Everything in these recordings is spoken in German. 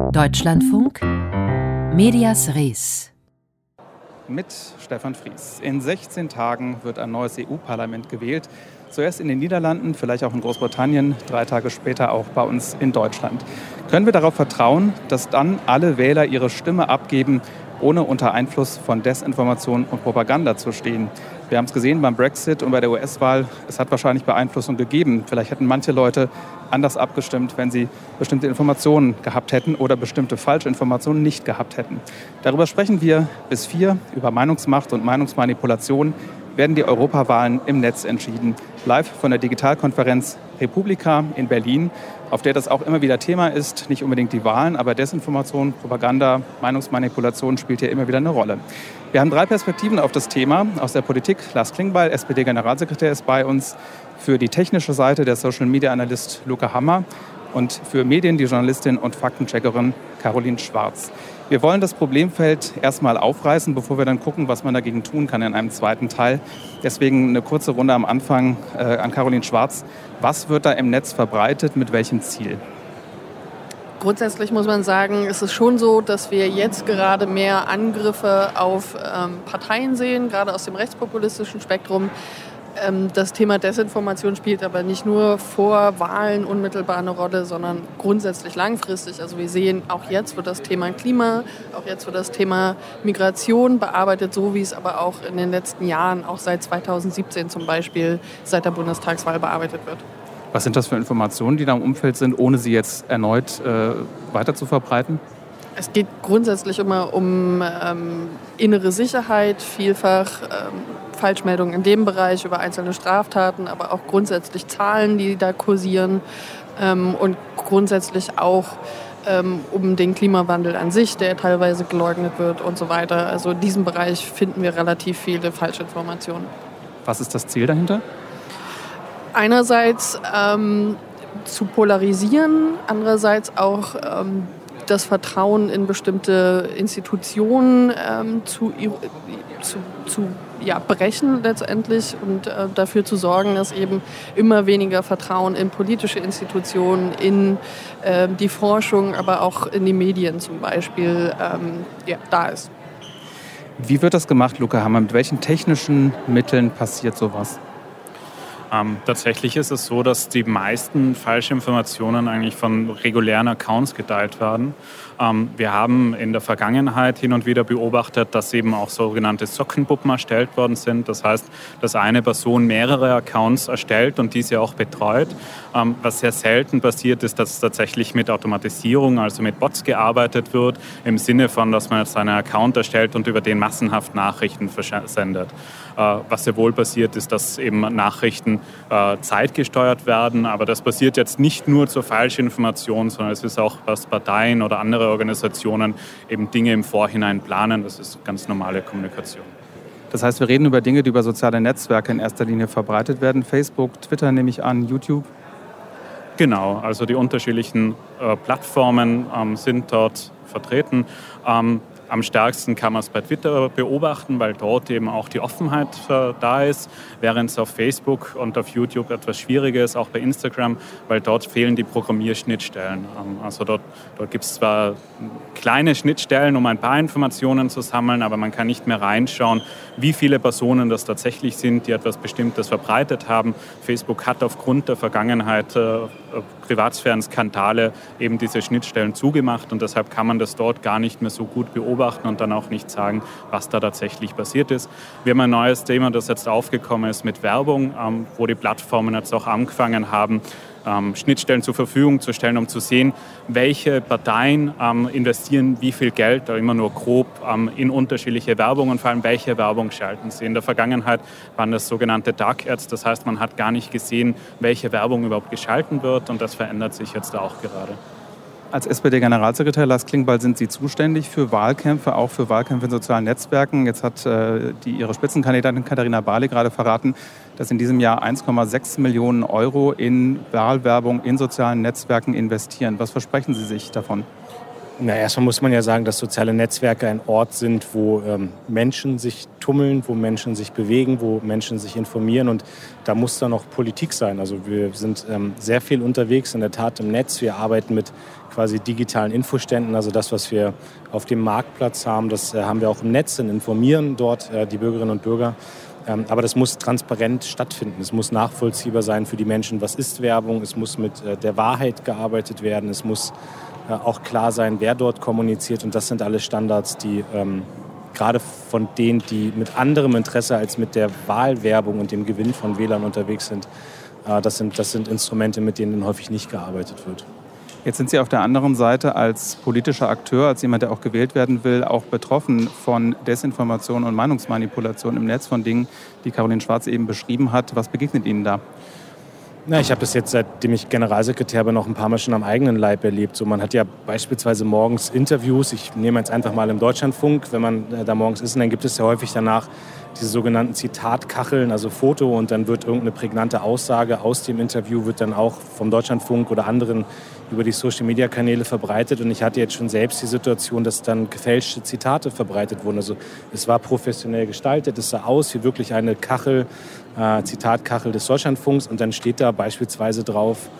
Deutschlandfunk Medias Res. Mit Stefan Fries. In 16 Tagen wird ein neues EU-Parlament gewählt. Zuerst in den Niederlanden, vielleicht auch in Großbritannien, 3 Tage später auch bei uns in Deutschland. Können wir darauf vertrauen, dass dann alle Wähler ihre Stimme abgeben, ohne unter Einfluss von Desinformation und Propaganda zu stehen? Wir haben es gesehen beim Brexit und bei der US-Wahl. Es hat wahrscheinlich Beeinflussung gegeben. Vielleicht hätten manche Leute anders abgestimmt, wenn sie bestimmte Informationen gehabt hätten oder bestimmte Falschinformationen nicht gehabt hätten. Darüber sprechen wir bis 4. Über Meinungsmacht und Meinungsmanipulation werden die Europawahlen im Netz entschieden. Live von der Digitalkonferenz Republika in Berlin, auf der das auch immer wieder Thema ist. Nicht unbedingt die Wahlen, aber Desinformation, Propaganda, Meinungsmanipulation spielt hier immer wieder eine Rolle. Wir haben 3 Perspektiven auf das Thema. Aus der Politik, Lars Klingbeil, SPD-Generalsekretär, ist bei uns. Für die technische Seite der Social-Media-Analyst Luca Hammer und für Medien die Journalistin und Faktencheckerin Caroline Schwarz. Wir wollen das Problemfeld erstmal aufreißen, bevor wir dann gucken, was man dagegen tun kann in einem zweiten Teil. Deswegen eine kurze Runde am Anfang an Caroline Schwarz. Was wird da im Netz verbreitet, mit welchem Ziel? Grundsätzlich muss man sagen, es ist schon so, dass wir jetzt gerade mehr Angriffe auf Parteien sehen, gerade aus dem rechtspopulistischen Spektrum. Das Thema Desinformation spielt aber nicht nur vor Wahlen unmittelbar eine Rolle, sondern grundsätzlich langfristig. Also wir sehen, auch jetzt wird das Thema Klima, auch jetzt wird das Thema Migration bearbeitet, so wie es aber auch in den letzten Jahren, auch seit 2017 zum Beispiel, seit der Bundestagswahl bearbeitet wird. Was sind das für Informationen, die da im Umfeld sind, ohne sie jetzt erneut weiter zu verbreiten? Es geht grundsätzlich immer um innere Sicherheit, vielfach Falschmeldungen in dem Bereich über einzelne Straftaten, aber auch grundsätzlich Zahlen, die da kursieren und grundsätzlich auch um den Klimawandel an sich, der teilweise geleugnet wird und so weiter. Also in diesem Bereich finden wir relativ viele Falschinformationen. Was ist das Ziel dahinter? Einerseits zu polarisieren, andererseits auch das Vertrauen in bestimmte Institutionen zu brechen letztendlich und dafür zu sorgen, dass eben immer weniger Vertrauen in politische Institutionen, in die Forschung, aber auch in die Medien zum Beispiel da ist. Wie wird das gemacht, Luca Hammer? Mit welchen technischen Mitteln passiert sowas? Tatsächlich ist es so, dass die meisten Falschinformationen eigentlich von regulären Accounts geteilt werden. Wir haben in der Vergangenheit hin und wieder beobachtet, dass eben auch sogenannte Sockenpuppen erstellt worden sind. Das heißt, dass eine Person mehrere Accounts erstellt und diese auch betreut. Was sehr selten passiert, ist, dass tatsächlich mit Automatisierung, also mit Bots gearbeitet wird, im Sinne von, dass man jetzt einen Account erstellt und über den massenhaft Nachrichten versendet. Was sehr wohl passiert, ist, dass eben Nachrichten zeitgesteuert werden. Aber das passiert jetzt nicht nur zur Falschinformation, sondern es ist auch, was Parteien oder andere Organisationen eben Dinge im Vorhinein planen. Das ist ganz normale Kommunikation. Das heißt, wir reden über Dinge, die über soziale Netzwerke in erster Linie verbreitet werden. Facebook, Twitter nehme ich an, YouTube. Genau, also die unterschiedlichen Plattformen sind dort vertreten. Am stärksten kann man es bei Twitter beobachten, weil dort eben auch die Offenheit da ist, während es auf Facebook und auf YouTube etwas schwieriger ist, auch bei Instagram, weil dort fehlen die Programmierschnittstellen. Also dort gibt es zwar kleine Schnittstellen, um ein paar Informationen zu sammeln, aber man kann nicht mehr reinschauen, wie viele Personen das tatsächlich sind, die etwas Bestimmtes verbreitet haben. Facebook hat aufgrund der Vergangenheit Privatsphären-Skandale eben diese Schnittstellen zugemacht und deshalb kann man das dort gar nicht mehr so gut beobachten und dann auch nicht sagen, was da tatsächlich passiert ist. Wir haben ein neues Thema, das jetzt aufgekommen ist mit Werbung, wo die Plattformen jetzt auch angefangen haben, Schnittstellen zur Verfügung zu stellen, um zu sehen, welche Parteien investieren wie viel Geld, immer nur grob, in unterschiedliche Werbung und vor allem, welche Werbung schalten sie. In der Vergangenheit waren das sogenannte Dark Ads, das heißt, man hat gar nicht gesehen, welche Werbung überhaupt geschalten wird und das verändert sich jetzt auch gerade. Als SPD-Generalsekretär Lars Klingbeil sind Sie zuständig für Wahlkämpfe, auch für Wahlkämpfe in sozialen Netzwerken. Jetzt hat Ihre Spitzenkandidatin Katharina Barley gerade verraten, dass in diesem Jahr 1,6 Millionen Euro in Wahlwerbung in sozialen Netzwerken investieren. Was versprechen Sie sich davon? Na, erstmal muss man ja sagen, dass soziale Netzwerke ein Ort sind, wo Menschen sich tummeln, wo Menschen sich bewegen, wo Menschen sich informieren. Und da muss dann auch Politik sein. Also wir sind sehr viel unterwegs, in der Tat im Netz. Wir arbeiten mit quasi digitalen Infoständen. Also das, was wir auf dem Marktplatz haben, das haben wir auch im Netz und informieren dort die Bürgerinnen und Bürger. Aber das muss transparent stattfinden. Es muss nachvollziehbar sein für die Menschen. Was ist Werbung? Es muss mit der Wahrheit gearbeitet werden. Es muss auch klar sein, wer dort kommuniziert. Und das sind alle Standards, die gerade von denen, die mit anderem Interesse als mit der Wahlwerbung und dem Gewinn von Wählern unterwegs sind, das sind Instrumente, mit denen häufig nicht gearbeitet wird. Jetzt sind Sie auf der anderen Seite als politischer Akteur, als jemand, der auch gewählt werden will, auch betroffen von Desinformation und Meinungsmanipulation im Netz, von Dingen, die Caroline Schwarz eben beschrieben hat. Was begegnet Ihnen da? Na, ich habe das jetzt, seitdem ich Generalsekretär bin, noch ein paar Mal schon am eigenen Leib erlebt. So, man hat ja beispielsweise morgens Interviews. Ich nehme jetzt einfach mal im Deutschlandfunk, wenn man da morgens ist, und dann gibt es ja häufig danach diese sogenannten Zitatkacheln, also Foto, und dann wird irgendeine prägnante Aussage aus dem Interview, wird dann auch vom Deutschlandfunk oder anderen über die Social-Media-Kanäle verbreitet. Und ich hatte jetzt schon selbst die Situation, dass dann gefälschte Zitate verbreitet wurden. Also es war professionell gestaltet, es sah aus wie wirklich eine Kachel, Zitatkachel des Deutschlandfunks, und dann steht da beispielsweise drauf,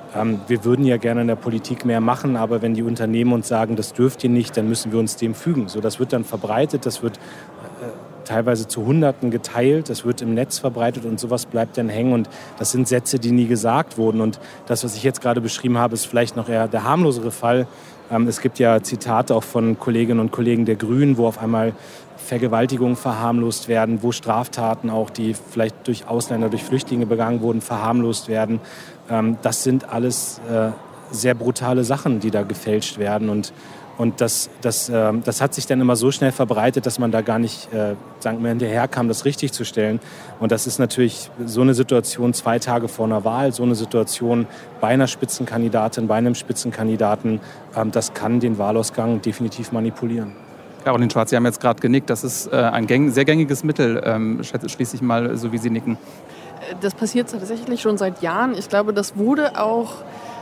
wir würden ja gerne in der Politik mehr machen, aber wenn die Unternehmen uns sagen, das dürft ihr nicht, dann müssen wir uns dem fügen. So, das wird dann verbreitet, das wird teilweise zu Hunderten geteilt, das wird im Netz verbreitet und sowas bleibt dann hängen, und das sind Sätze, die nie gesagt wurden. Und das, was ich jetzt gerade beschrieben habe, ist vielleicht noch eher der harmlosere Fall. Es gibt ja Zitate auch von Kolleginnen und Kollegen der Grünen, wo auf einmal Vergewaltigungen verharmlost werden, wo Straftaten auch, die vielleicht durch Ausländer, durch Flüchtlinge begangen wurden, verharmlost werden. Das sind alles sehr brutale Sachen, die da gefälscht werden. Und das hat sich dann immer so schnell verbreitet, dass man da gar nicht mehr hinterherkam, das richtig zu stellen. Und das ist natürlich so eine Situation 2 Tage vor einer Wahl, so eine Situation bei einer Spitzenkandidatin, bei einem Spitzenkandidaten, das kann den Wahlausgang definitiv manipulieren. Caroline Schwarz, Sie haben jetzt gerade genickt. Das ist ein sehr gängiges Mittel, schließe ich mal, so wie Sie nicken. Das passiert tatsächlich schon seit Jahren. Ich glaube, das wurde auch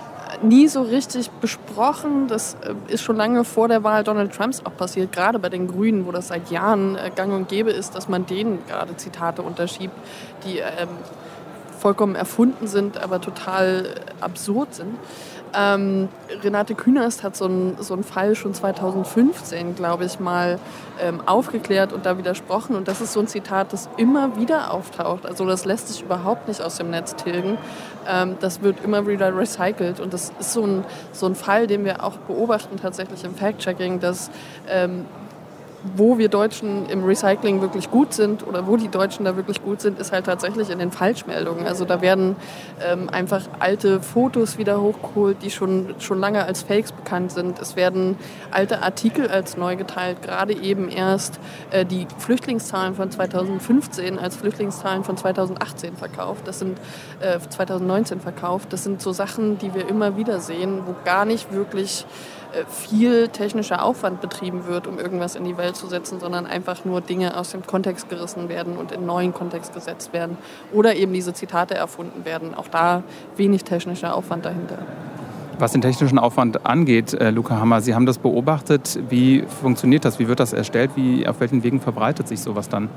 nie so richtig besprochen. Das ist schon lange vor der Wahl Donald Trumps auch passiert, gerade bei den Grünen, wo das seit Jahren gang und gäbe ist, dass man denen gerade Zitate unterschiebt, die vollkommen erfunden sind, aber total absurd sind. Renate Künast hat so einen Fall schon 2015, glaube ich, mal aufgeklärt und da widersprochen. Und das ist so ein Zitat, das immer wieder auftaucht. Also das lässt sich überhaupt nicht aus dem Netz tilgen. Das wird immer wieder recycelt. Und das ist so ein Fall, den wir auch beobachten tatsächlich im Fact-Checking, dass wo wir Deutschen im Recycling wirklich gut sind oder wo die Deutschen da wirklich gut sind, ist halt tatsächlich in den Falschmeldungen. Also da werden einfach alte Fotos wieder hochgeholt, die schon lange als Fakes bekannt sind. Es werden alte Artikel als neu geteilt, gerade eben erst die Flüchtlingszahlen von 2015 als Flüchtlingszahlen von 2018 verkauft. Das sind 2019 verkauft. Das sind so Sachen, die wir immer wieder sehen, wo gar nicht wirklich viel technischer Aufwand betrieben wird, um irgendwas in die Welt zu setzen, sondern einfach nur Dinge aus dem Kontext gerissen werden und in einen neuen Kontext gesetzt werden. Oder eben diese Zitate erfunden werden. Auch da wenig technischer Aufwand dahinter. Was den technischen Aufwand angeht, Luca Hammer, Sie haben das beobachtet. Wie funktioniert das? Wie wird das erstellt? Auf welchen Wegen verbreitet sich sowas dann?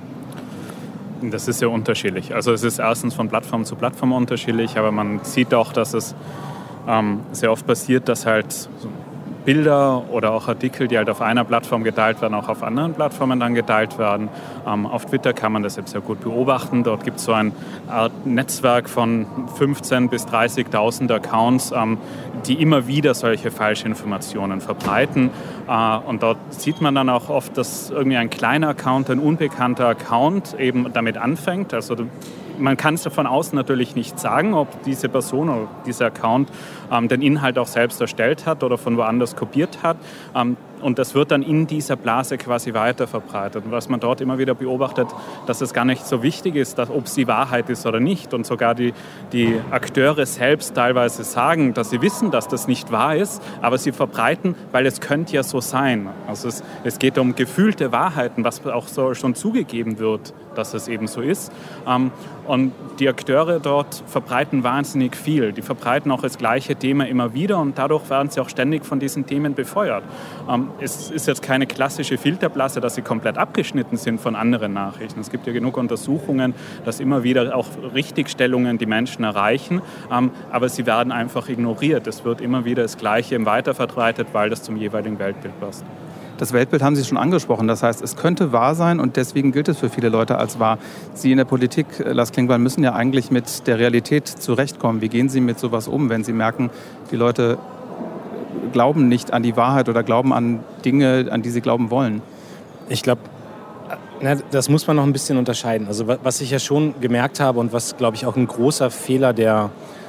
Das ist sehr unterschiedlich. Also es ist erstens von Plattform zu Plattform unterschiedlich, aber man sieht auch, dass es sehr oft passiert, dass halt so Bilder oder auch Artikel, die halt auf einer Plattform geteilt werden, auch auf anderen Plattformen dann geteilt werden. Auf Twitter kann man das jetzt sehr gut beobachten. Dort gibt es so ein Art Netzwerk von 15.000 bis 30.000 Accounts, die immer wieder solche Falschinformationen verbreiten. Und dort sieht man dann auch oft, dass irgendwie ein kleiner Account, ein unbekannter Account eben damit anfängt. Also man kann es von außen natürlich nicht sagen, ob diese Person oder dieser Account den Inhalt auch selbst erstellt hat oder von woanders kopiert hat. Und das wird dann in dieser Blase quasi weiter verbreitet. Und was man dort immer wieder beobachtet, dass es gar nicht so wichtig ist, ob es die Wahrheit ist oder nicht. Und sogar die Akteure selbst teilweise sagen, dass sie wissen, dass das nicht wahr ist, aber sie verbreiten, weil es könnte ja so sein. Also es geht um gefühlte Wahrheiten, was auch so schon zugegeben wird, dass es eben so ist. Und die Akteure dort verbreiten wahnsinnig viel. Die verbreiten auch das gleiche Thema immer wieder und dadurch werden sie auch ständig von diesen Themen befeuert. Es ist jetzt keine klassische Filterblase, dass sie komplett abgeschnitten sind von anderen Nachrichten. Es gibt ja genug Untersuchungen, dass immer wieder auch Richtigstellungen die Menschen erreichen, aber sie werden einfach ignoriert. Es wird immer wieder das Gleiche weiterverbreitet, weil das zum jeweiligen Weltbild passt. Das Weltbild haben Sie schon angesprochen. Das heißt, es könnte wahr sein und deswegen gilt es für viele Leute als wahr. Sie in der Politik, Lars Klingbeil, müssen ja eigentlich mit der Realität zurechtkommen. Wie gehen Sie mit sowas um, wenn Sie merken, die Leute glauben nicht an die Wahrheit oder glauben an Dinge, an die sie glauben wollen? Ich glaube, das muss man noch ein bisschen unterscheiden. Also was ich ja schon gemerkt habe und was, glaube ich, auch ein großer Fehler der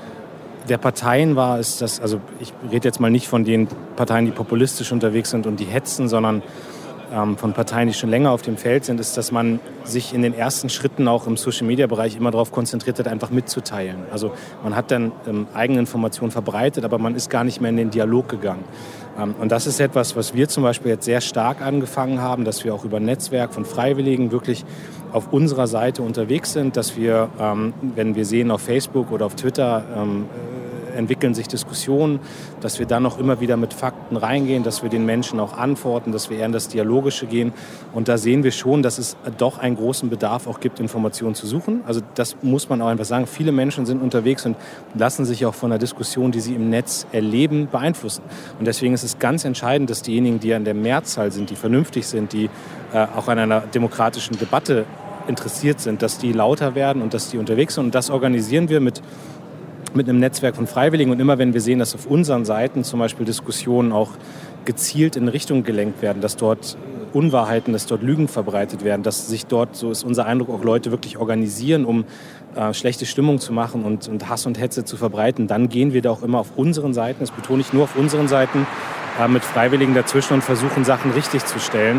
Parteien war, ist, dass, also ich rede jetzt mal nicht von den Parteien, die populistisch unterwegs sind und die hetzen, sondern von Parteien, die schon länger auf dem Feld sind, ist, dass man sich in den ersten Schritten auch im Social-Media-Bereich immer darauf konzentriert hat, einfach mitzuteilen. Also man hat dann eigene Informationen verbreitet, aber man ist gar nicht mehr in den Dialog gegangen. Und das ist etwas, was wir zum Beispiel jetzt sehr stark angefangen haben, dass wir auch über ein Netzwerk von Freiwilligen wirklich auf unserer Seite unterwegs sind, dass wir, wenn wir sehen auf Facebook oder auf Twitter, entwickeln sich Diskussionen, dass wir dann noch immer wieder mit Fakten reingehen, dass wir den Menschen auch antworten, dass wir eher in das Dialogische gehen. Und da sehen wir schon, dass es doch einen großen Bedarf auch gibt, Informationen zu suchen. Also das muss man auch einfach sagen. Viele Menschen sind unterwegs und lassen sich auch von der Diskussion, die sie im Netz erleben, beeinflussen. Und deswegen ist es ganz entscheidend, dass diejenigen, die an der Mehrzahl sind, die vernünftig sind, die auch an einer demokratischen Debatte interessiert sind, dass die lauter werden und dass die unterwegs sind. Und das organisieren wir mit einem Netzwerk von Freiwilligen. Und immer wenn wir sehen, dass auf unseren Seiten zum Beispiel Diskussionen auch gezielt in eine Richtung gelenkt werden, dass dort Unwahrheiten, dass dort Lügen verbreitet werden, dass sich dort, so ist unser Eindruck, auch Leute wirklich organisieren, um schlechte Stimmung zu machen und Hass und Hetze zu verbreiten, dann gehen wir da auch immer auf unseren Seiten, das betone ich nur auf unseren Seiten, mit Freiwilligen dazwischen und versuchen, Sachen richtig zu stellen.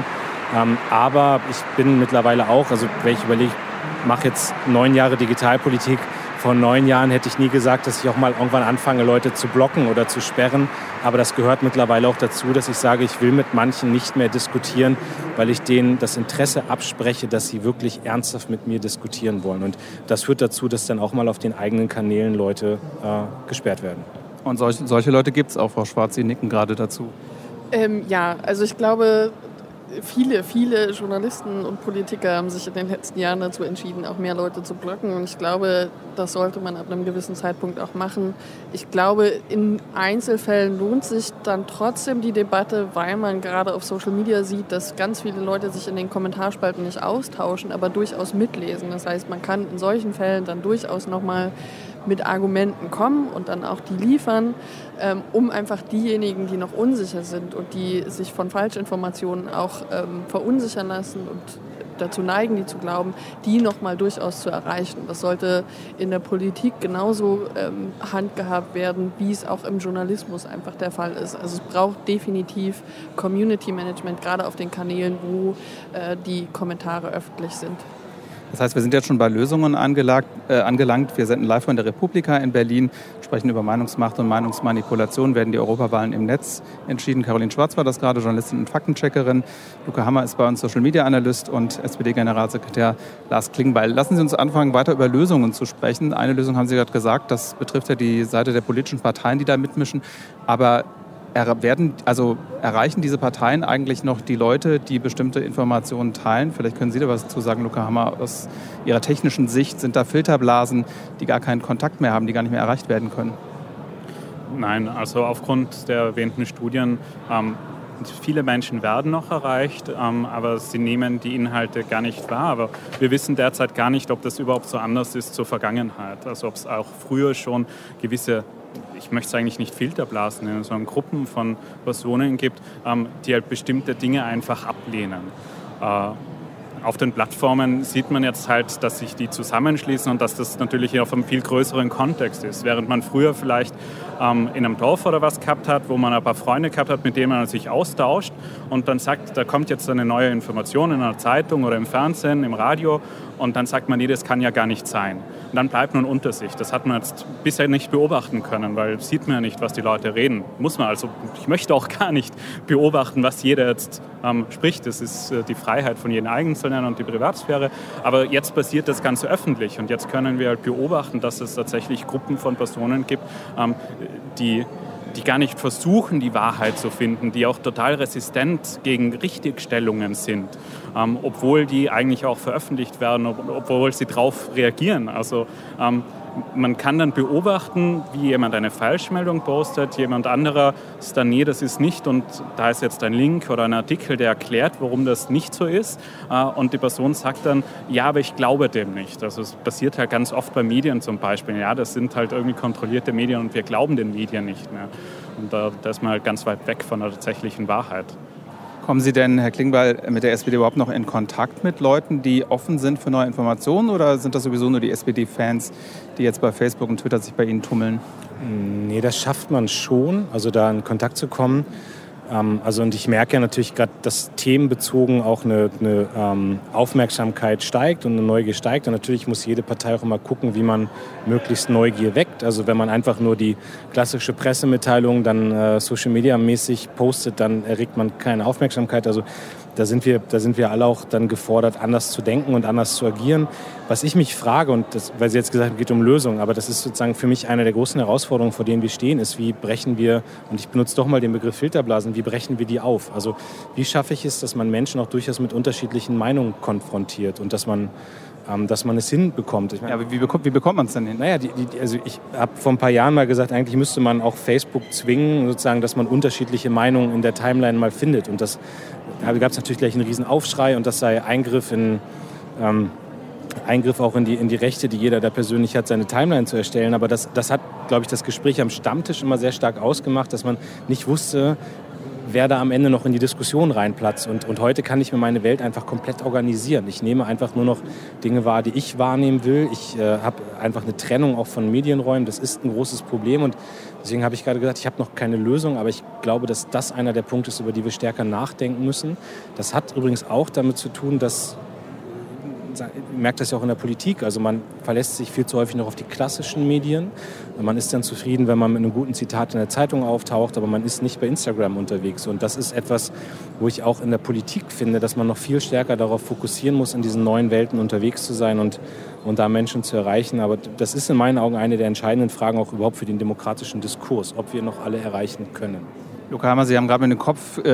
Aber ich bin mittlerweile auch, also wenn ich überlege, ich mache jetzt 9 Jahre Digitalpolitik. Vor 9 Jahren hätte ich nie gesagt, dass ich auch mal irgendwann anfange, Leute zu blocken oder zu sperren. Aber das gehört mittlerweile auch dazu, dass ich sage, ich will mit manchen nicht mehr diskutieren, weil ich denen das Interesse abspreche, dass sie wirklich ernsthaft mit mir diskutieren wollen. Und das führt dazu, dass dann auch mal auf den eigenen Kanälen Leute gesperrt werden. Und solche Leute gibt es auch, Frau Schwarz, Sie nicken gerade dazu. Ja, also ich glaube, viele Journalisten und Politiker haben sich in den letzten Jahren dazu entschieden, auch mehr Leute zu blocken. Und ich glaube, das sollte man ab einem gewissen Zeitpunkt auch machen. Ich glaube, in Einzelfällen lohnt sich dann trotzdem die Debatte, weil man gerade auf Social Media sieht, dass ganz viele Leute sich in den Kommentarspalten nicht austauschen, aber durchaus mitlesen. Das heißt, man kann in solchen Fällen dann durchaus nochmal mit Argumenten kommen und dann auch die liefern, um einfach diejenigen, die noch unsicher sind und die sich von Falschinformationen auch verunsichern lassen und dazu neigen, die zu glauben, die nochmal durchaus zu erreichen. Das sollte in der Politik genauso handgehabt werden, wie es auch im Journalismus einfach der Fall ist. Also es braucht definitiv Community Management, gerade auf den Kanälen, wo die Kommentare öffentlich sind. Das heißt, wir sind jetzt schon bei Lösungen angelangt. Wir senden live von der Republika in Berlin, sprechen über Meinungsmacht und Meinungsmanipulation, werden die Europawahlen im Netz entschieden. Caroline Schwarz war das gerade, Journalistin und Faktencheckerin. Luca Hammer ist bei uns Social-Media-Analyst und SPD-Generalsekretär Lars Klingbeil. Lassen Sie uns anfangen, weiter über Lösungen zu sprechen. Eine Lösung haben Sie gerade gesagt, das betrifft ja die Seite der politischen Parteien, die da mitmischen. Aber erreichen diese Parteien eigentlich noch die Leute, die bestimmte Informationen teilen? Vielleicht können Sie da was dazu sagen, Luca Hammer, aus Ihrer technischen Sicht. Sind da Filterblasen, die gar keinen Kontakt mehr haben, die gar nicht mehr erreicht werden können? Nein, also aufgrund der erwähnten Studien, viele Menschen werden noch erreicht, aber sie nehmen die Inhalte gar nicht wahr. Aber wir wissen derzeit gar nicht, ob das überhaupt so anders ist zur Vergangenheit. Also ob es auch früher schon gewisse, ich möchte es eigentlich nicht Filterblasen nennen, sondern Gruppen von Personen gibt, die halt bestimmte Dinge einfach ablehnen. Auf den Plattformen sieht man jetzt halt, dass sich die zusammenschließen und dass das natürlich auf einem viel größeren Kontext ist. Während man früher vielleicht in einem Dorf oder was gehabt hat, wo man ein paar Freunde gehabt hat, mit denen man sich austauscht und dann sagt, da kommt jetzt eine neue Information in einer Zeitung oder im Fernsehen, im Radio und dann sagt man, nee, das kann ja gar nicht sein. Und dann bleibt man unter sich. Das hat man jetzt bisher nicht beobachten können, weil sieht man ja nicht, was die Leute reden. Muss man also, ich möchte auch gar nicht beobachten, was jeder jetzt spricht. Das ist die Freiheit von jedem Einzelnen und die Privatsphäre. Aber jetzt passiert das Ganze öffentlich und jetzt können wir halt beobachten, dass es tatsächlich Gruppen von Personen gibt, die gar nicht versuchen, die Wahrheit zu finden, die auch total resistent gegen Richtigstellungen sind, obwohl die eigentlich auch veröffentlicht werden, obwohl sie darauf reagieren. Also man kann dann beobachten, wie jemand eine Falschmeldung postet, jemand anderer ist dann, nee, das ist nicht und da ist jetzt ein Link oder ein Artikel, der erklärt, warum das nicht so ist und die Person sagt dann, ja, aber ich glaube dem nicht. Also es passiert halt ganz oft bei Medien zum Beispiel, ja, das sind halt irgendwie kontrollierte Medien und wir glauben den Medien nicht mehr. Und da ist man halt ganz weit weg von der tatsächlichen Wahrheit. Kommen Sie denn, Herr Klingbeil, mit der SPD überhaupt noch in Kontakt mit Leuten, die offen sind für neue Informationen oder sind das sowieso nur die SPD-Fans, die jetzt bei Facebook und Twitter sich bei Ihnen tummeln? Nee, das schafft man schon, also da in Kontakt zu kommen. Und ich merke ja natürlich gerade, dass themenbezogen auch eine Aufmerksamkeit steigt und eine Neugier steigt. Und natürlich muss jede Partei auch immer gucken, wie man möglichst Neugier weckt. Also wenn man einfach nur die klassische Pressemitteilung dann Social-Media-mäßig postet, dann erregt man keine Aufmerksamkeit. Also da sind wir alle auch dann gefordert, anders zu denken und anders zu agieren. Was ich mich frage, und das, weil Sie jetzt gesagt haben, es geht um Lösungen, aber das ist sozusagen für mich eine der großen Herausforderungen, vor denen wir stehen, ist, wie brechen wir, und ich benutze doch mal den Begriff Filterblasen, wie brechen wir die auf? Also wie schaffe ich es, dass man Menschen auch durchaus mit unterschiedlichen Meinungen konfrontiert und dass man es hinbekommt. Ich meine, ja, aber wie bekommt man es denn hin? Naja, also ich habe vor ein paar Jahren mal gesagt, eigentlich müsste man auch Facebook zwingen, sozusagen, dass man unterschiedliche Meinungen in der Timeline mal findet. Und da gab es natürlich gleich einen riesen Aufschrei und das sei Eingriff auch in die Rechte, die jeder da persönlich hat, seine Timeline zu erstellen. Aber das hat, glaube ich, das Gespräch am Stammtisch immer sehr stark ausgemacht, dass man nicht wusste, wer da am Ende noch in die Diskussion reinplatzt. Und heute kann ich mir meine Welt einfach komplett organisieren. Ich nehme einfach nur noch Dinge wahr, die ich wahrnehmen will. Ich habe einfach eine Trennung auch von Medienräumen. Das ist ein großes Problem. Und deswegen habe ich gerade gesagt, ich habe noch keine Lösung. Aber ich glaube, dass das einer der Punkte ist, über die wir stärker nachdenken müssen. Das hat übrigens auch damit zu tun, dass ich merke das ja auch in der Politik, also man verlässt sich viel zu häufig noch auf die klassischen Medien. Man ist dann zufrieden, wenn man mit einem guten Zitat in der Zeitung auftaucht, aber man ist nicht bei Instagram unterwegs. Und das ist etwas, wo ich auch in der Politik finde, dass man noch viel stärker darauf fokussieren muss, in diesen neuen Welten unterwegs zu sein und da Menschen zu erreichen. Aber das ist in meinen Augen eine der entscheidenden Fragen auch überhaupt für den demokratischen Diskurs, ob wir noch alle erreichen können. Luca Hammer, Sie haben gerade mit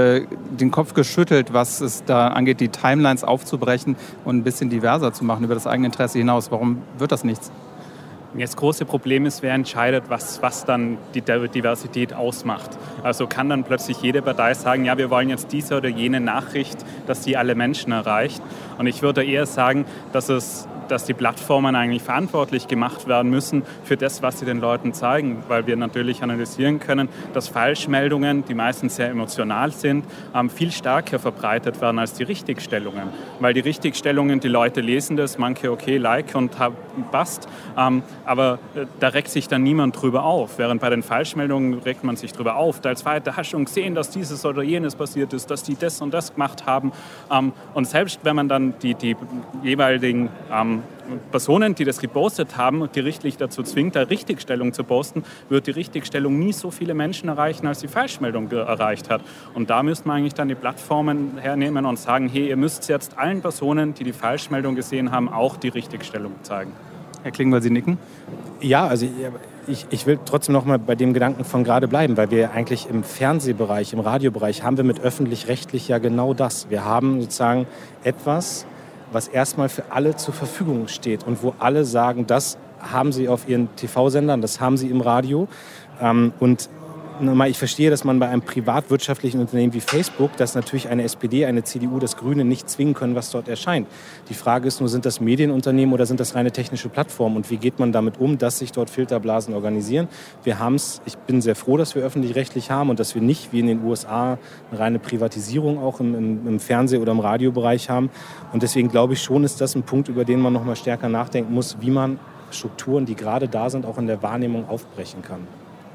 den Kopf geschüttelt, was es da angeht, die Timelines aufzubrechen und ein bisschen diverser zu machen über das eigene Interesse hinaus. Warum wird das nichts? Das große Problem ist, wer entscheidet, was dann die Diversität ausmacht. Also kann dann plötzlich jede Partei sagen, ja, wir wollen jetzt diese oder jene Nachricht, dass die alle Menschen erreicht. Und ich würde eher sagen, dass die Plattformen eigentlich verantwortlich gemacht werden müssen für das, was sie den Leuten zeigen, weil wir natürlich analysieren können, dass Falschmeldungen, die meistens sehr emotional sind, viel stärker verbreitet werden als die Richtigstellungen. Weil die Richtigstellungen, die Leute lesen das, manche okay, like und passt, aber da regt sich dann niemand drüber auf. Während bei den Falschmeldungen regt man sich drüber auf. Da hast du schon gesehen, dass dieses oder jenes passiert ist, dass die das und das gemacht haben. Und selbst wenn man dann die jeweiligen Personen, die das gepostet haben, gerichtlich dazu zwingt, eine Richtigstellung zu posten, wird die Richtigstellung nie so viele Menschen erreichen, als die Falschmeldung erreicht hat. Und da müsste man eigentlich dann die Plattformen hernehmen und sagen, hey, ihr müsst jetzt allen Personen, die die Falschmeldung gesehen haben, auch die Richtigstellung zeigen. Herr Klingbeil, Sie nicken? Ja, also ich will trotzdem noch mal bei dem Gedanken von gerade bleiben, weil wir eigentlich im Fernsehbereich, im Radiobereich haben wir mit öffentlich-rechtlich ja genau das. Wir haben sozusagen etwas, was erstmal für alle zur Verfügung steht und wo alle sagen, das haben sie auf ihren TV-Sendern, das haben sie im Radio. Und ich verstehe, dass man bei einem privatwirtschaftlichen Unternehmen wie Facebook, das natürlich eine SPD, eine CDU, das Grüne nicht zwingen können, was dort erscheint. Die Frage ist nur, sind das Medienunternehmen oder sind das reine technische Plattformen? Und wie geht man damit um, dass sich dort Filterblasen organisieren? Wir haben es, ich bin sehr froh, dass wir öffentlich-rechtlich haben und dass wir nicht wie in den USA eine reine Privatisierung auch im Fernseh- oder im Radiobereich haben. Und deswegen glaube ich schon, ist das ein Punkt, über den man noch mal stärker nachdenken muss, wie man Strukturen, die gerade da sind, auch in der Wahrnehmung aufbrechen kann.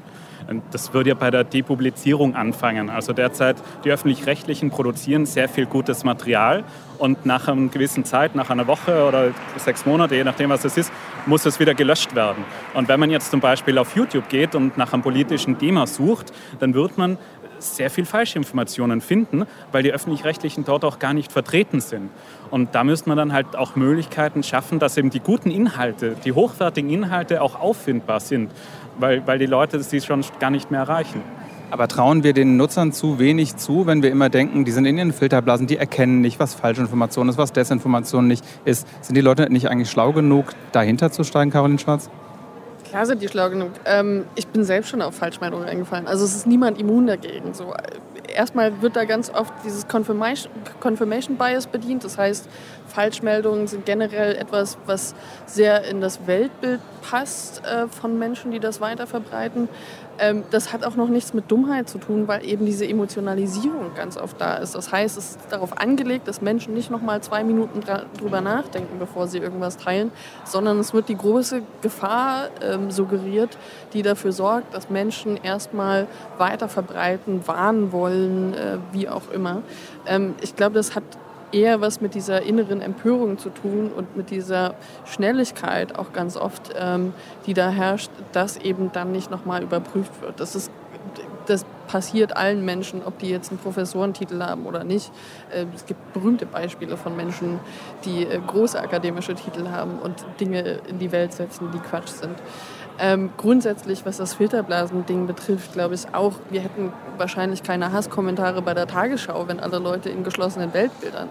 Das würde ja bei der Depublizierung anfangen. Also derzeit, die Öffentlich-Rechtlichen produzieren sehr viel gutes Material und nach einer gewissen Zeit, nach einer Woche oder 6 Monate, je nachdem was es ist, muss es wieder gelöscht werden. Und wenn man jetzt zum Beispiel auf YouTube geht und nach einem politischen Thema sucht, dann wird man sehr viel Falschinformationen finden, weil die Öffentlich-Rechtlichen dort auch gar nicht vertreten sind. Und da müsste man dann halt auch Möglichkeiten schaffen, dass eben die guten Inhalte, die hochwertigen Inhalte auch auffindbar sind, weil die Leute sie schon gar nicht mehr erreichen. Aber trauen wir den Nutzern zu wenig zu, wenn wir immer denken, die sind in ihren Filterblasen, die erkennen nicht, was Falschinformation ist, was Desinformation nicht ist. Sind die Leute nicht eigentlich schlau genug, dahinter zu steigen, Caroline Schwarz? Klar sind die schlau genug. Ich bin selbst schon auf Falschmeldungen eingefallen. Also es ist niemand immun dagegen. So, erstmal wird da ganz oft dieses Confirmation Bias bedient. Das heißt, Falschmeldungen sind generell etwas, was sehr in das Weltbild passt von Menschen, die das weiterverbreiten. Das hat auch noch nichts mit Dummheit zu tun, weil eben diese Emotionalisierung ganz oft da ist. Das heißt, es ist darauf angelegt, dass Menschen nicht noch mal 2 Minuten drüber nachdenken, bevor sie irgendwas teilen, sondern es wird die große Gefahr suggeriert, die dafür sorgt, dass Menschen erstmal weiter verbreiten, warnen wollen, wie auch immer. Ich glaube, das hat eher was mit dieser inneren Empörung zu tun und mit dieser Schnelligkeit auch ganz oft, die da herrscht, dass eben dann nicht nochmal überprüft wird. Das passiert allen Menschen, ob die jetzt einen Professorentitel haben oder nicht. Es gibt berühmte Beispiele von Menschen, die große akademische Titel haben und Dinge in die Welt setzen, die Quatsch sind. Grundsätzlich, was das Filterblasen-Ding betrifft, glaube ich auch, wir hätten wahrscheinlich keine Hasskommentare bei der Tagesschau, wenn alle Leute in geschlossenen Weltbildern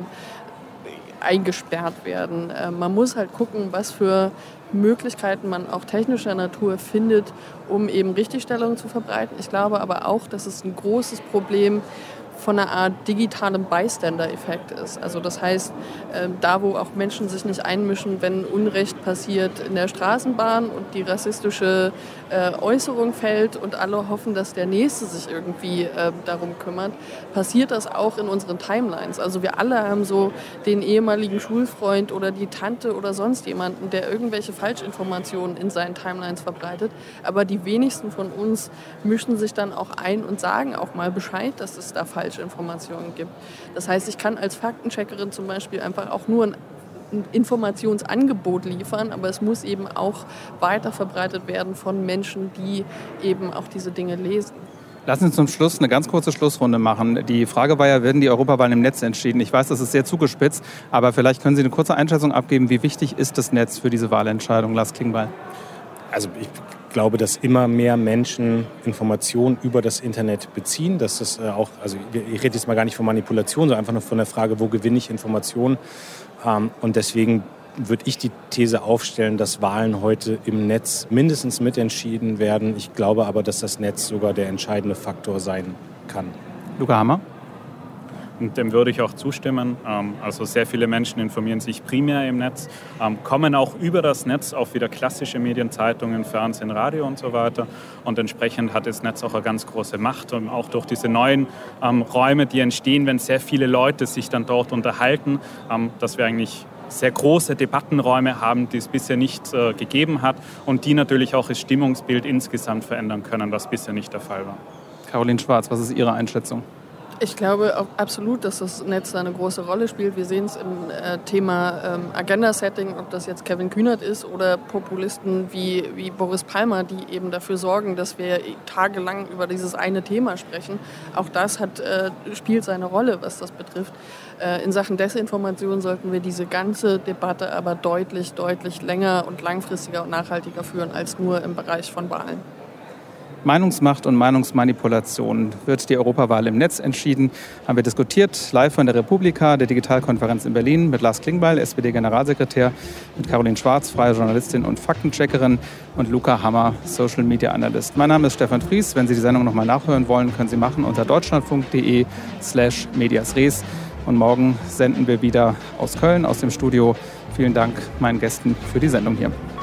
eingesperrt werden. Man muss halt gucken, was für Möglichkeiten man auch technischer Natur findet, um eben Richtigstellungen zu verbreiten. Ich glaube aber auch, dass es ein großes Problem von einer Art digitalem Bystander-Effekt ist. Also das heißt, da wo auch Menschen sich nicht einmischen, wenn Unrecht passiert in der Straßenbahn und die rassistische Äußerung fällt und alle hoffen, dass der Nächste sich irgendwie darum kümmert, passiert das auch in unseren Timelines. Also wir alle haben so den ehemaligen Schulfreund oder die Tante oder sonst jemanden, der irgendwelche Falschinformationen in seinen Timelines verbreitet. Aber die wenigsten von uns mischen sich dann auch ein und sagen auch mal Bescheid, dass es da Falschinformationen gibt. Das heißt, ich kann als Faktencheckerin zum Beispiel einfach auch nur ein Informationsangebot liefern, aber es muss eben auch weiter verbreitet werden von Menschen, die eben auch diese Dinge lesen. Lassen Sie uns zum Schluss eine ganz kurze Schlussrunde machen. Die Frage war ja, werden die Europawahlen im Netz entschieden? Ich weiß, das ist sehr zugespitzt, aber vielleicht können Sie eine kurze Einschätzung abgeben, wie wichtig ist das Netz für diese Wahlentscheidung, Lars Klingbeil? Also ich glaube, dass immer mehr Menschen Informationen über das Internet beziehen. Dass das auch, also ich rede jetzt mal gar nicht von Manipulation, sondern einfach nur von der Frage, wo gewinne ich Informationen? Und deswegen würde ich die These aufstellen, dass Wahlen heute im Netz mindestens mitentschieden werden. Ich glaube aber, dass das Netz sogar der entscheidende Faktor sein kann. Luca Hammer? Und dem würde ich auch zustimmen. Also sehr viele Menschen informieren sich primär im Netz, kommen auch über das Netz auf wieder klassische Medien, Zeitungen, Fernsehen, Radio und so weiter. Und entsprechend hat das Netz auch eine ganz große Macht. Und auch durch diese neuen Räume, die entstehen, wenn sehr viele Leute sich dann dort unterhalten, dass wir eigentlich sehr große Debattenräume haben, die es bisher nicht gegeben hat und die natürlich auch das Stimmungsbild insgesamt verändern können, was bisher nicht der Fall war. Caroline Schwarz, was ist Ihre Einschätzung? Ich glaube auch absolut, dass das Netz da eine große Rolle spielt. Wir sehen es im Thema Agenda-Setting, ob das jetzt Kevin Kühnert ist oder Populisten wie Boris Palmer, die eben dafür sorgen, dass wir tagelang über dieses eine Thema sprechen. Auch das spielt seine Rolle, was das betrifft. In Sachen Desinformation sollten wir diese ganze Debatte aber deutlich länger und langfristiger und nachhaltiger führen als nur im Bereich von Wahlen. Meinungsmacht und Meinungsmanipulation. Wird die Europawahl im Netz entschieden? Haben wir diskutiert, live von der Republika, der Digitalkonferenz in Berlin, mit Lars Klingbeil, SPD-Generalsekretär, mit Caroline Schwarz, freie Journalistin und Faktencheckerin, und Luca Hammer, Social Media Analyst. Mein Name ist Stefan Fries. Wenn Sie die Sendung nochmal nachhören wollen, können Sie machen unter deutschlandfunk.de/mediasres. Und morgen senden wir wieder aus Köln, aus dem Studio. Vielen Dank meinen Gästen für die Sendung hier.